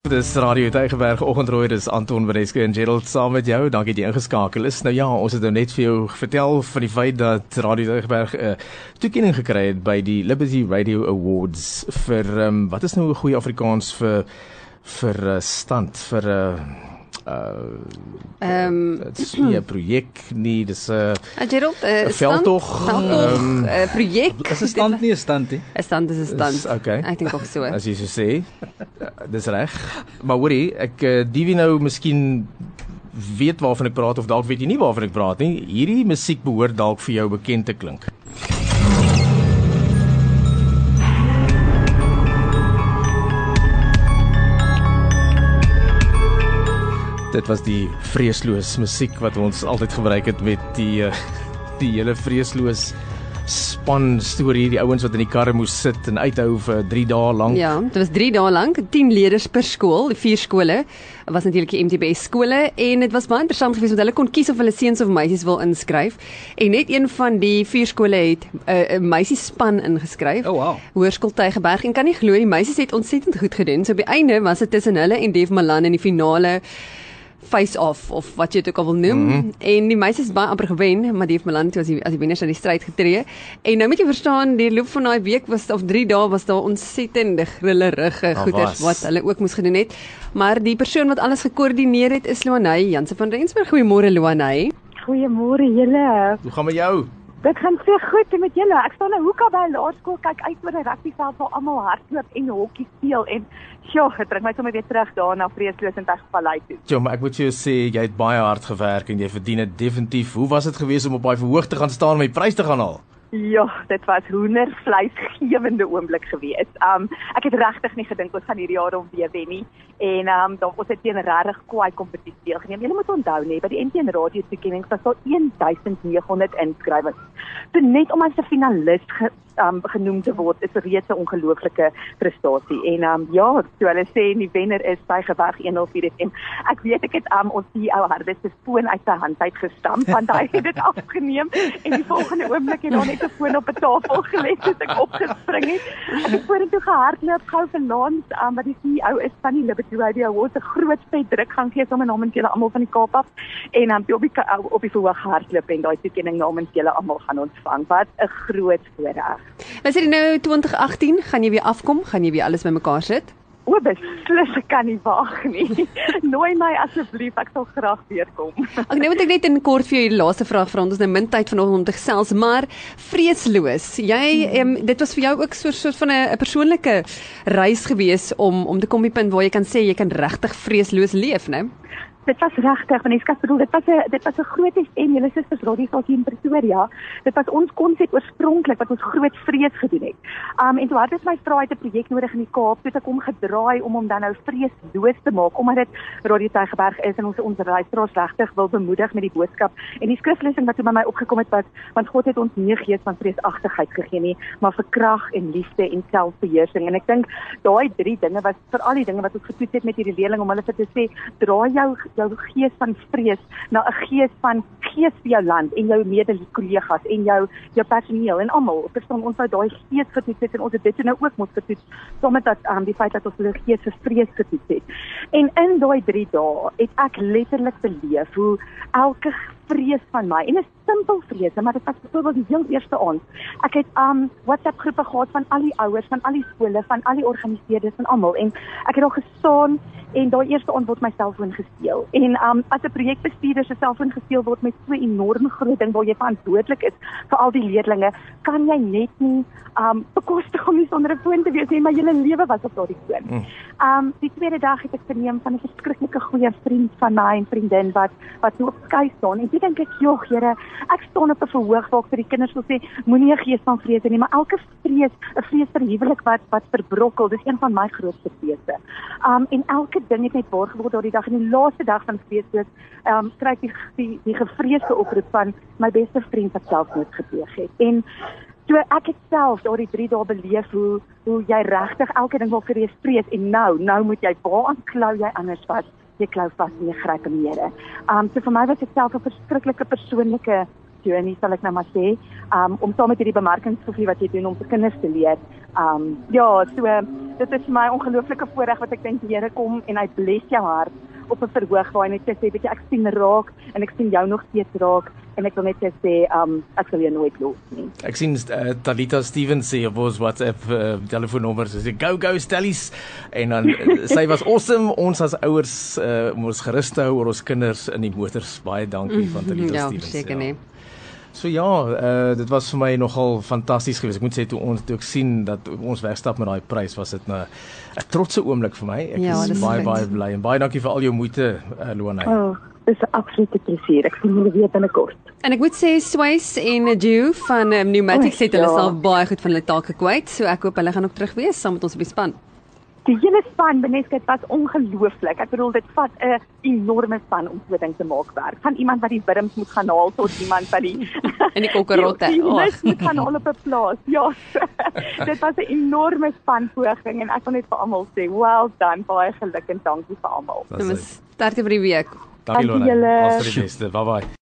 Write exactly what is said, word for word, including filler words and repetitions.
Dis Radio Tygerberg Oggendrooi, dis Anton Bereske en Gerald saam met jou. Dankie dat jy ingeskakel is. Nou ja, ons het nou net vir jou vertel van die feit dat Radio Tygerberg 'n uh, toekenning gekry het by die Liberty Radio Awards vir um, wat is nou 'n goeie Afrikaans vir vir uh, stand vir 'n uh, uh, um, dit is nie 'n projek nie, dis 'n uh, Gerald, 'n uh, veldtog, 'n um, uh, projek. Is 'n stand nie 'n stand nie? 'n stand is 'n stand. Okay. Ek dink ook so. As jy so sê, dis reg. Maar hoorie, ek uh, die wie nou miskien weet waarvan ek praat of dalk weet jy nie waarvan ek praat nie. Hierdie musiek behoort dalk vir jou bekend te klink. Dit was die vreesloos musiek wat ons altyd gebruik het met die uh, die hele vreesloos span storie, die ouens wat in die karre moes sit en uithou vir drie dae lank. Ja, dit was drie dae lank, tien leerders per skool, die vier skole. Was natuurlik die M T B S skole en dit was baie interessant geweest want hulle kon kies of hulle seuns of meisies wil inskryf. En net een van die vier skole het 'n uh, meisiespan ingeskryf. Oh wow. Hoërskool Tygerberg en kan nie glo die meisies het ontsettend goed gedoen. So op die einde was dit tussen hulle en Dave Malan in die finale face-off of wat jy dit ook al wil noem. Mm-hmm. En die meisies het baie amper gewen, maar Dave Malan toe as die as die wenners in die stryd getree. En nou moet jy verstaan, die loop van daai week was of drie dae was daar ontsettende grillerige goeders wat hulle ook moes gedoen het. Maar die persoon wat alles gekoördineer het is Luanay Jansen van Rensburg. Goeiemôre Luanay. Goeiemôre julle. Hoe gaan met jou? Dit gaan so goed met julle. Ek staan nou hoeka by 'n laerskool, kyk uit oor 'n rugbyveld waar almal hardloop en hokkie speel en sjoe, dit bring my sommer weer terug daar na Vreesloos en Tygervallei toe. Ja, maar ek moet jou sê jy het baie hard gewerk en jy verdien dit definitief. Hoe was dit geweest om op daai verhoog te gaan staan om die prys te gaan haal? Ja, dit was hoendervleisgewende oomblik geweest. Um ek het regtig nie gedink ons gaan hierdie jaar om weer wen nie. En um dan ons het teen 'n regtig kwaai kompetisie deelgeneem. Julle moet onthou nê, by die N T N Radio toekenning was daar duisend nege honderd inskrywings. So net om as 'n finalis ge, um, genoem te word is reeds 'n ongelooflike prestasie. En um ja, so hulle sê die wenner is Tygerberg honderdvier F M. Ek weet ek het um ons C E O Hardes se foon uit sy hand uit gestamp want hy het dit afgeneem en die volgende oomblik het daar net 'n foon op 'n tafel gelê as ek opgespring het. Ek het vorentoe gehardloop gou vir Lance, um, wat die C E O is van die Liberty Radio Awards, 'n groot vet druk gaan gee sommer namens julle almal van die Kaap af en um, op die op die verhoog hardloop en daai toekenning namens julle almal gaan ontvang. Wat 'n groot voorreg. Is dit nou twintig agtien, gaan jy weer afkom? Gaan jy weer alles bymekaar sit? O, beslis, ek kan nie wag nie. Nooi my asseblief, ek sal graag weer kom. Ek nou moet ek net in kort vir jou die laaste vraag vra, ons is nou min tyd vanoggend om te gesels, maar vreesloos. Jy hmm. um, dit was vir jou ook so 'n soort van 'n persoonlike reis gewees om om te kom by 'n punt waar jy kan sê jy kan regtig vreesloos leef, né? Dit was regtig, want ek bedoel dit was 'n dit was 'n groot F M, julle susters radiostasie in Pretoria. Dit was ons konsep oorspronklik wat ons groot vrees gedoen het. Um en toe het my vrou het 'n projek nodig in die Kaap, toe het ek hom gedraai om hom dan nou vreesloos te maak omdat dit Radio Tygerberg is en ons ons luisteraars regtig wil bemoedig met die boodskap. En die skriflesing wat toe by my opgekom het was, want God het ons nie 'n gees van vreesagtigheid gegee nie, maar vir krag en liefde en selfbeheersing. En ek dink daai drie dinge was vir al die dinge wat ons getoets het met hierdie leerling om hulle vir te sê, draai jou jou gees van vrees na 'n gees van gees vir jou land en jou mede-kollegas en jou jou personeel en almal. Verstaan ons nou daai gees getoets het en ons het dit nou ook moet getoets saam met dat um, die feit dat ons hulle gees vir vrees getoets het. En in daai drie dae het ek letterlik beleef hoe elke vrees van my, en 'n simpel vrese, maar dit was byvoorbeeld die heel eerste aand. Ek het um WhatsApp groepe gehad van al die ouers, van al die skole, van al die organiseerders en almal en ek het al gestaan en daai eerste aand word my selfoon gesteel. En um as 'n projekbestuurder se selfoon gesteel word met so 'n enorm groot ding waar jy verantwoordelik is vir al die leerdlinge, kan jy net nie um bekostig om nie sonder 'n foon te wees nie, maar julle lewe was op daardie foon. Mm. Um die tweede dag het ek verneem van 'n verskriklike goeie vriend van my en vriendin wat wat so op skei staan en toe dink ek, "Jogg, Here, ek staan op 'n verhoog waar ek vir die kinders wil sê, moenie 'n gees van vrees hê nie, maar elke vrees, 'n vrees vir huwelik wat wat verbrokkel, dis een van my grootste vrese." Um en elke ding het net waar geword daardie dag en die laaste dag van vreesloos, um kry ek die die, die gevreesde oproep van my beste vriend wat selfmoord gepleeg het. En so ek het self daardie drie dae beleef hoe hoe jy regtig elke ding waarvoor jy vrees en nou, nou moet jy waaraan klou jy anders vas? Jy klou vas en jy gryp in die Here. Um so vir my was dit self 'n verskriklike persoonlike journey, sal ek nou maar sê, um om saam met hierdie bemarkingsprofie wat jy doen om vir kinders te leer. Um ja, so dit is vir my 'n ongelooflike voorreg wat ek dink die Here kom en hy bless jou hart op 'n verhoog waar hy net sê, weet jy, ek sien raak en ek sien jou nog steeds raak en ek wil net sê, um, ek sal jou nooit los nie. Ek sien uh, Talita Stevens sê op ons WhatsApp uh, telefoonnommer, sy sê, go, go, Stellies, en dan, uh, sy was awesome, ons as ouers, uh, om ons gerus te hou oor ons kinders in die motors, baie dankie van Talita ja, Stevens. Seker nie. So ja, uh, dit was vir my nogal fantasties geweest. Ek moet sê toe ons toe ek sien dat ons wegstap met daai prys, was dit 'n 'n trotse oomblik vir my. Ek ja, is baie goed. baie bly en baie dankie vir al jou moeite, uh, Luanay. Oh, dis 'n absolute plesier. Ek sien julle weer binnekort. En ek moet sê Swiss en Ju van um, Pneumatics het hulle ja. self baie goed van hulle taak gekwyt, so ek hoop hulle gaan ook terug wees saam met ons op die span. Die hele span, Beneska, dit was ongelooflik. Ek bedoel, dit vat 'n enorme span om so 'n ding te maak werk. Van iemand wat die wurms moet gaan haal tot iemand wat die En die kokkerotte. Die, die Oh. lus moet gaan haal op 'n plaas. Ja. Dit was 'n enorme spanpoging en ek wil net vir almal sê, well done, baie geluk en dankie vir almal. Ons sterkte vir die week. Dankie Dankie Luanay. julle. Alles vir die beste. Bye bye.